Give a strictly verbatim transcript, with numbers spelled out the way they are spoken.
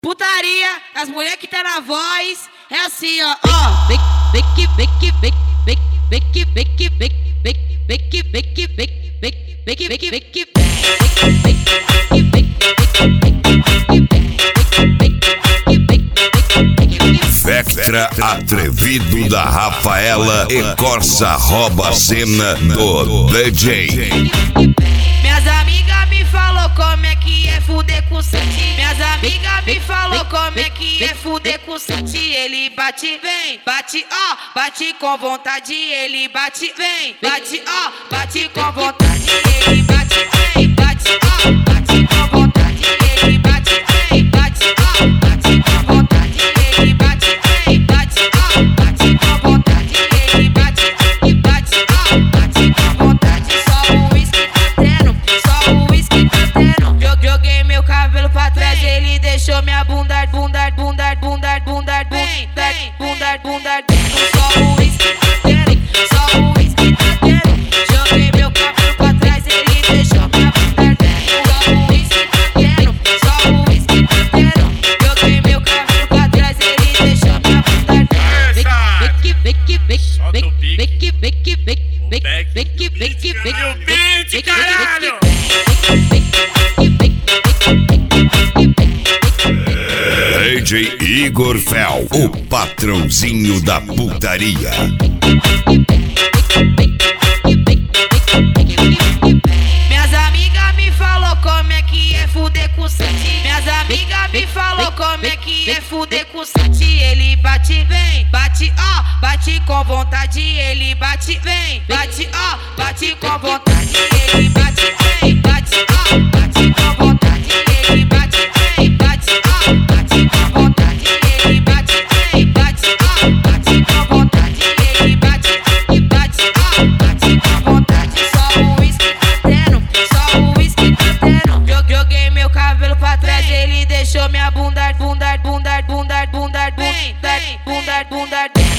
Putaria, as mulheres que tá na voz, é assim, ó, ó. Vem, vem que, vem que, vem, vem, vem que, vem que, vem, vem, vem que, vem que, vem, vem, vem que, vem que, vem que, Vectra atrevido da Rafaela e Corsa rouba a cena do D J. Minhas amigas me falou como é que é fuder com sete. Minhas amigas me falou como é que é fuder com sete. Ele bate, vem, bate, ó, bate com vontade. Ele bate, vem, bate, ó, bate com vontade. Ele bate, vem, bate, ó, bate com vontade. Ele bate, vem, bate, ó, bate com vontade. Ele bate, vem, bate, ó, bate com vontade. Ele bate, e bate, ó, bate com vontade. Só o uísque tá tendo, só o uísque tá tendo. Joguei meu cabelo pra trás, ele deixou minha bunda, bunda, bunda, bunda, bunda, bem, bem, bunda, bunda, dentro. Só o uísque tá tendo, só o uísque tá tendo. Joguei meu cabelo pra trás, ele deixou minha bunda dentro. Só o uísque tá tendo, só o uísque tá tendo. Joguei meu cabelo pra trás, ele deixou minha bunda dentro. Vem que, vem que, vem, vem, vem que, vem que, vem, vem, vem que, vem que, vem, Meu beat, caralho! D J Igor Fel, o patrãozinho da putaria. Minhas amigas me falou como é que é fuder com sete. Minhas amigas me falou como é que é fuder com sete. Ele bate, vem, bate, ó, bate com vontade. Ele bate, vem, bate, ó, bate com vontade. Ele bate, vem, bate, ó, bate com vontade. Ele bate, vem, bate, ó, bate com vontade. Ele bate, vem, bate, ó, bate com vontade. Ele bate, e bate, ó, bate com vontade. Só o uísque tá tendo, só o uísque tá tendo. Joguei meu cabelo pra trás, ele deixou minha bunda, bunda, bunda, bunda, bunda, bem, bem, bunda, bunda, bunda.